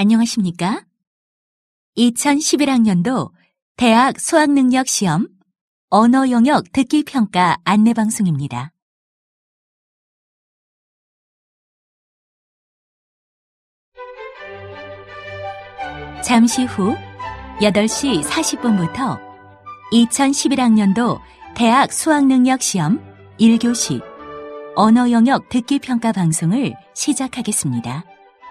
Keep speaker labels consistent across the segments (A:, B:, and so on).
A: 안녕하십니까? 2011학년도 대학 수학능력 시험 언어 영역 듣기 평가 안내 방송입니다. 잠시 후 8시 40분부터 2011학년도 대학 수학능력 시험 1교시 언어 영역 듣기 평가 방송을 시작하겠습니다.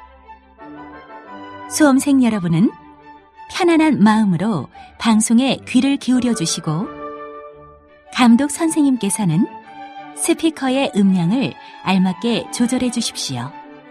A: 수험생 여러분은 편안한 마음으로 방송에 귀를 기울여 주시고 감독 선생님께서는 스피커의 음량을 알맞게 조절해 주십시오.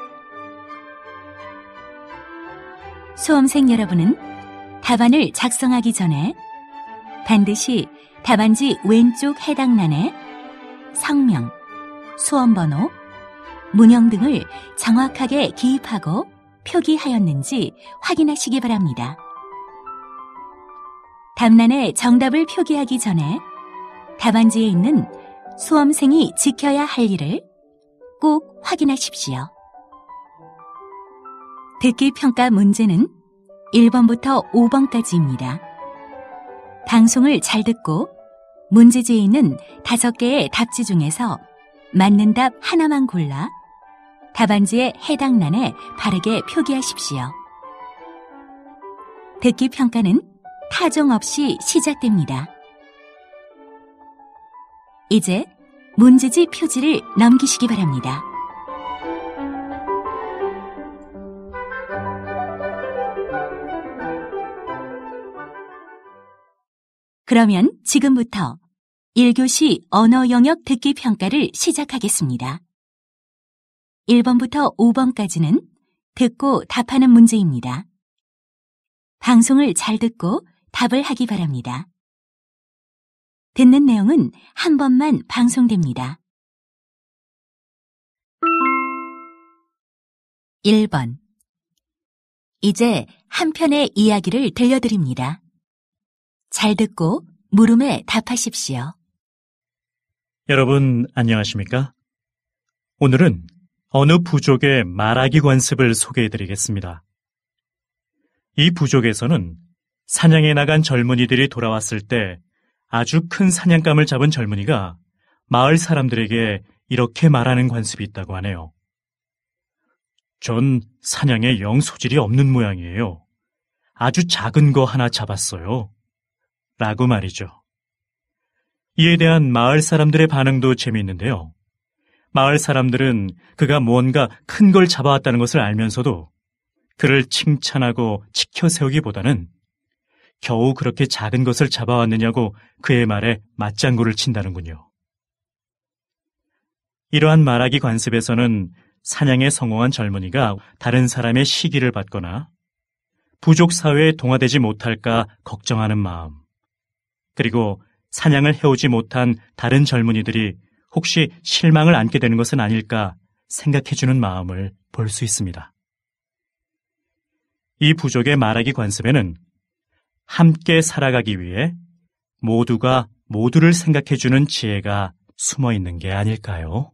A: 수험생 여러분은 답안을 작성하기 전에 반드시 답안지 왼쪽 해당란에 성명, 수험번호, 문형 등을 정확하게 기입하고 표기하였는지 확인하시기 바랍니다. 답란에 정답을 표기하기 전에 답안지에 있는 수험생이 지켜야 할 일을 꼭 확인하십시오. 듣기 평가 문제는 1번부터 5번까지입니다. 방송을 잘 듣고 문제지에 있는 5개의 답지 중에서 맞는 답 하나만 골라 답안지의 해당 란에 바르게 표기하십시오. 듣기 평가는 타종 없이 시작됩니다. 이제 문제지 표지를 넘기시기 바랍니다. 그러면 지금부터 1교시 언어 영역 듣기 평가를 시작하겠습니다. 1번부터 5번까지는 듣고 답하는 문제입니다. 방송을 잘 듣고 답을 하기 바랍니다. 듣는 내용은 한 번만 방송됩니다. 1번. 이제 한 편의 이야기를 들려드립니다. 잘 듣고 물음에 답하십시오.
B: 여러분 안녕하십니까? 오늘은 어느 부족의 말하기 관습을 소개해드리겠습니다. 이 부족에서는 사냥에 나간 젊은이들이 돌아왔을 때 아주 큰 사냥감을 잡은 젊은이가 마을 사람들에게 이렇게 말하는 관습이 있다고 하네요. 전 사냥에 영 소질이 없는 모양이에요. 아주 작은 거 하나 잡았어요. 라고 말이죠. 이에 대한 마을 사람들의 반응도 재미있는데요. 마을 사람들은 그가 뭔가 큰 걸 잡아왔다는 것을 알면서도 그를 칭찬하고 치켜 세우기보다는 겨우 그렇게 작은 것을 잡아왔느냐고 그의 말에 맞장구를 친다는군요. 이러한 말하기 관습에서는 사냥에 성공한 젊은이가 다른 사람의 시기를 받거나 부족 사회에 동화되지 못할까 걱정하는 마음, 그리고 사냥을 해오지 못한 다른 젊은이들이 혹시 실망을 안게 되는 것은 아닐까 생각해주는 마음을 볼 수 있습니다. 이 부족의 말하기 관습에는 함께 살아가기 위해 모두가 모두를 생각해주는 지혜가 숨어 있는 게 아닐까요?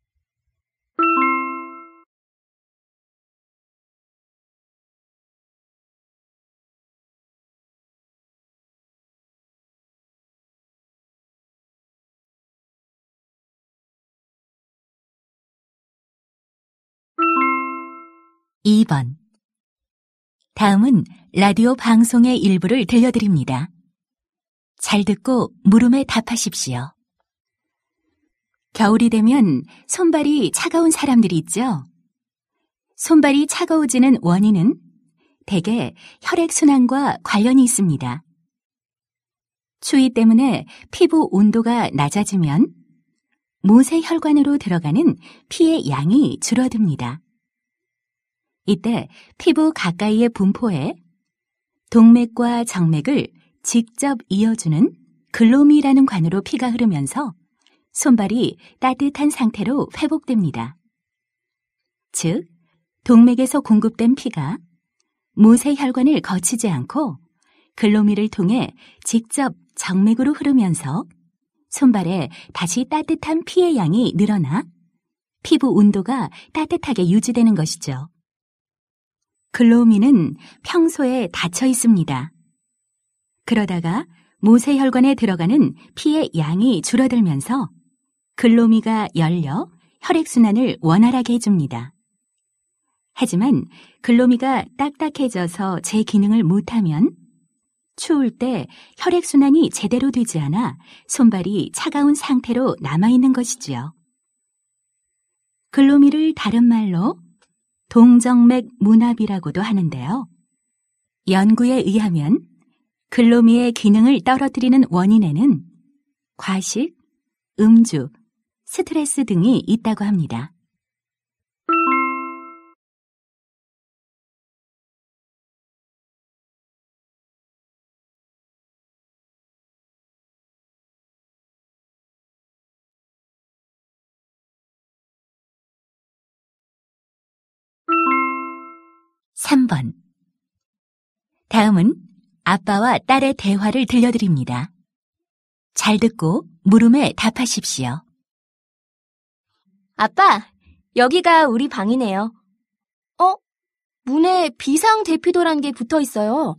A: 이 번. 다음은 라디오 방송의 일부를 들려드립니다. 잘 듣고 물음에 답하십시오. 겨울이 되면 손발이 차가운 사람들이 있죠. 손발이 차가워지는 원인은 대개 혈액순환과 관련이 있습니다. 추위 때문에 피부 온도가 낮아지면 모세혈관으로 들어가는 피의 양이 줄어듭니다. 이때 피부 가까이의 분포에 동맥과 정맥을 직접 이어주는 글로미라는 관으로 피가 흐르면서 손발이 따뜻한 상태로 회복됩니다. 즉, 동맥에서 공급된 피가 모세혈관을 거치지 않고 글로미를 통해 직접 정맥으로 흐르면서 손발에 다시 따뜻한 피의 양이 늘어나 피부 온도가 따뜻하게 유지되는 것이죠. 글로미는 평소에 닫혀 있습니다. 그러다가 모세혈관에 들어가는 피의 양이 줄어들면서 글로미가 열려 혈액순환을 원활하게 해줍니다. 하지만 글로미가 딱딱해져서 제 기능을 못하면 추울 때 혈액순환이 제대로 되지 않아 손발이 차가운 상태로 남아있는 것이지요. 글로미를 다른 말로 동정맥 문합이라고도 하는데요. 연구에 의하면 글로미의 기능을 떨어뜨리는 원인에는 과식, 음주, 스트레스 등이 있다고 합니다. (3번) 다음은 아빠와 딸의 대화를 들려드립니다. 잘 듣고 물음에 답하십시오.
C: 아빠, 여기가 우리 방이네요. 문에 비상대피도란 게 붙어 있어요.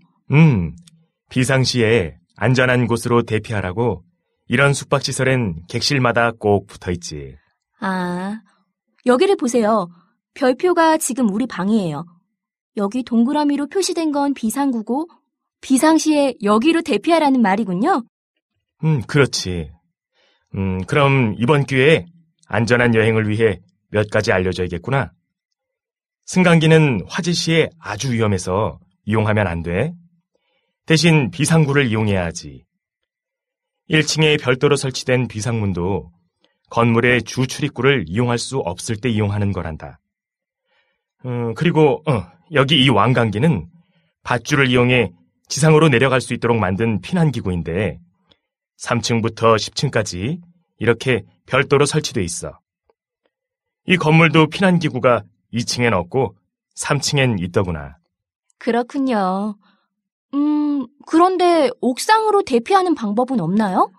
D: 비상시에 안전한 곳으로 대피하라고 이런 숙박시설엔 객실마다 꼭 붙어 있지.
C: 아, 여기를 보세요. 별표가 지금 우리 방이에요. 여기 동그라미로 표시된 건 비상구고 비상시에 여기로 대피하라는 말이군요.
D: 그렇지. 그럼 이번 기회에 안전한 여행을 위해 몇 가지 알려줘야겠구나. 승강기는 화재 시에 아주 위험해서 이용하면 안 돼. 대신 비상구를 이용해야 하지. 1층에 별도로 설치된 비상문도 건물의 주 출입구를 이용할 수 없을 때 이용하는 거란다. 그리고 여기 이 왕강기는 밧줄을 이용해 지상으로 내려갈 수 있도록 만든 피난기구인데 3층부터 10층까지 이렇게 별도로 설치돼 있어. 이 건물도 피난기구가 2층엔 없고 3층엔 있더구나.
C: 그렇군요. 그런데 옥상으로 대피하는 방법은 없나요?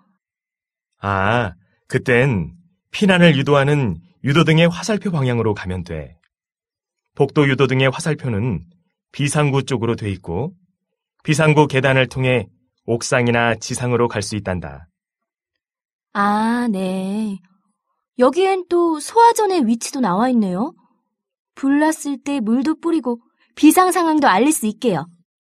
D: 그땐 피난을 유도하는 유도등의 화살표 방향으로 가면 돼. 복도 유도등의 화살표는 비상구 쪽으로 돼 있고 비상구 계단을 통해 옥상이나 지상으로 갈 수 있단다.
C: 네. 여기엔 또 소화전의 위치도 나와 있네요. 불 났을 때 물도 뿌리고 비상 상황도 알릴 수 있게요.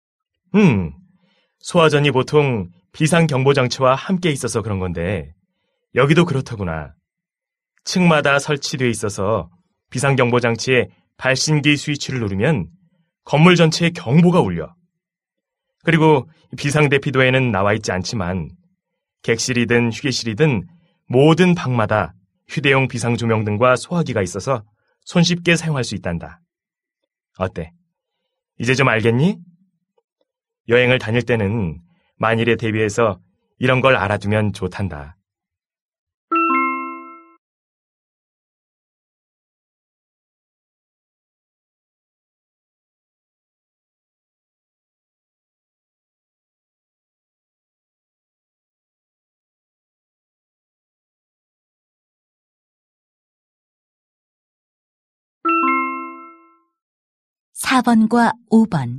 D: 소화전이 보통 비상경보장치와 함께 있어서 그런 건데 여기도 그렇더구나. 층마다 설치되어 있어서 비상경보장치에 발신기 스위치를 누르면 건물 전체에 경보가 울려. 그리고 비상대피도에는 나와 있지 않지만 객실이든 휴게실이든 모든 방마다 휴대용 비상조명 등과 소화기가 있어서 손쉽게 사용할 수 있단다. 어때? 이제 좀 알겠니? 여행을 다닐 때는 만일에 대비해서 이런 걸 알아두면 좋단다.
A: (4번과 5번)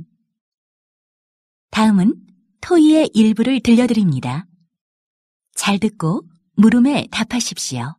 A: 다음은 토이의 일부를 들려드립니다. 잘 듣고 물음에 답하십시오.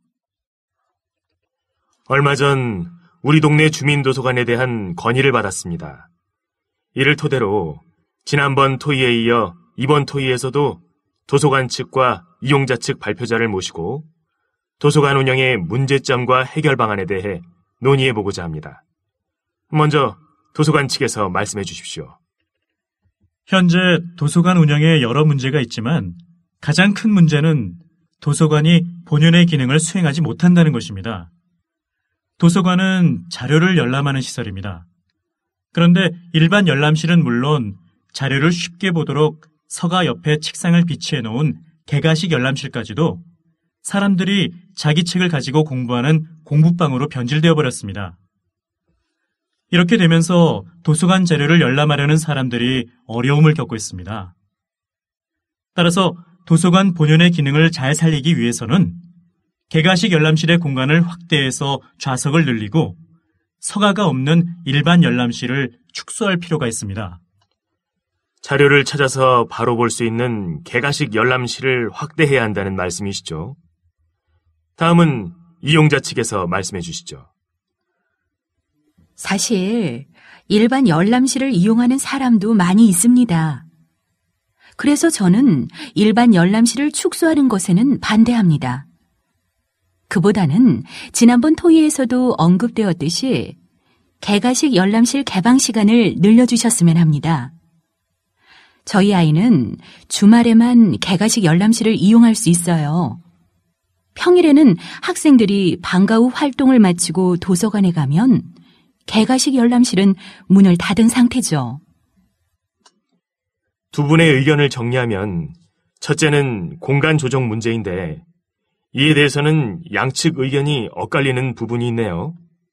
D: 얼마 전 우리 동네 주민도서관에 대한 건의를 받았습니다. 이를 토대로 지난번 토의에 이어 이번 토의에서도 도서관 측과 이용자 측 발표자를 모시고 도서관 운영의 문제점과 해결 방안에 대해 논의해보고자 합니다. 먼저 도서관 측에서 말씀해 주십시오.
B: 현재 도서관 운영에 여러 문제가 있지만 가장 큰 문제는 도서관이 본연의 기능을 수행하지 못한다는 것입니다. 도서관은 자료를 열람하는 시설입니다. 그런데 일반 열람실은 물론 자료를 쉽게 보도록 서가 옆에 책상을 비치해 놓은 개가식 열람실까지도 사람들이 자기 책을 가지고 공부하는 공부방으로 변질되어 버렸습니다. 이렇게 되면서 도서관 자료를 열람하려는 사람들이 어려움을 겪고 있습니다. 따라서 도서관 본연의 기능을 잘 살리기 위해서는 개가식 열람실의 공간을 확대해서 좌석을 늘리고 서가가 없는 일반 열람실을 축소할 필요가 있습니다.
D: 자료를 찾아서 바로 볼 수 있는 개가식 열람실을 확대해야 한다는 말씀이시죠? 다음은 이용자 측에서 말씀해 주시죠.
A: 사실 일반 열람실을 이용하는 사람도 많이 있습니다. 그래서 저는 일반 열람실을 축소하는 것에는 반대합니다. 그보다는 지난번 토의에서도 언급되었듯이 개가식 열람실 개방 시간을 늘려주셨으면 합니다. 저희 아이는 주말에만 개가식 열람실을 이용할 수 있어요. 평일에는 학생들이 방과 후 활동을 마치고 도서관에 가면 개가식 열람실은 문을 닫은 상태죠.
D: 두 분의 의견을 정리하면 첫째는 공간 조정 문제인데 이에 대해서는 양측 의견이 엇갈리는 부분이 있네요.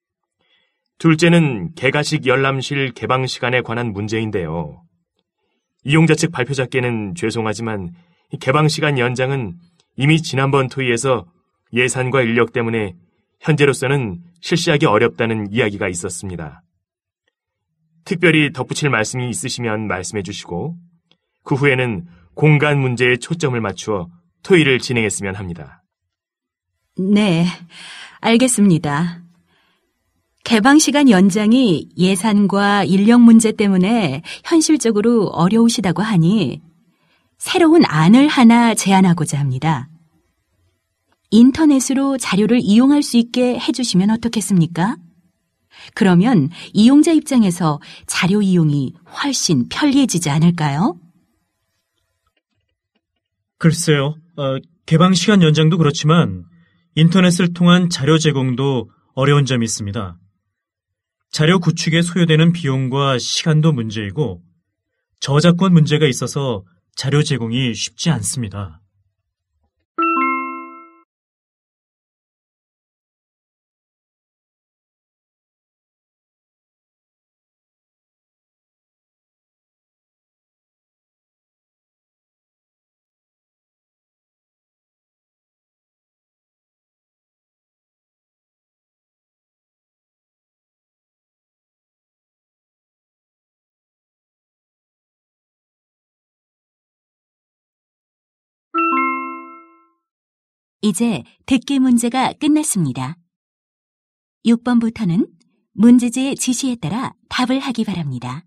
D: 둘째는 개가식 열람실 개방 시간에 관한 문제인데요. 이용자 측 발표자께는 죄송하지만 개방 시간 연장은 이미 지난번 토의에서 예산과 인력 때문에 현재로서는 실시하기 어렵다는 이야기가 있었습니다. 특별히 덧붙일 말씀이 있으시면 말씀해 주시고 그 후에는 공간 문제에 초점을 맞추어 토의를 진행했으면 합니다.
A: 네, 알겠습니다. 개방 시간 연장이 예산과 인력 문제 때문에 현실적으로 어려우시다고 하니 새로운 안을 하나 제안하고자 합니다. 인터넷으로 자료를 이용할 수 있게 해주시면 어떻겠습니까? 그러면 이용자 입장에서 자료 이용이 훨씬 편리해지지 않을까요?
B: 글쎄요, 개방 시간 연장도 그렇지만 인터넷을 통한 자료 제공도 어려운 점이 있습니다. 자료 구축에 소요되는 비용과 시간도 문제이고 저작권 문제가 있어서 자료 제공이 쉽지 않습니다.
A: 이제 듣기 문제가 끝났습니다. 6번부터는 문제지의 지시에 따라 답을 하기 바랍니다.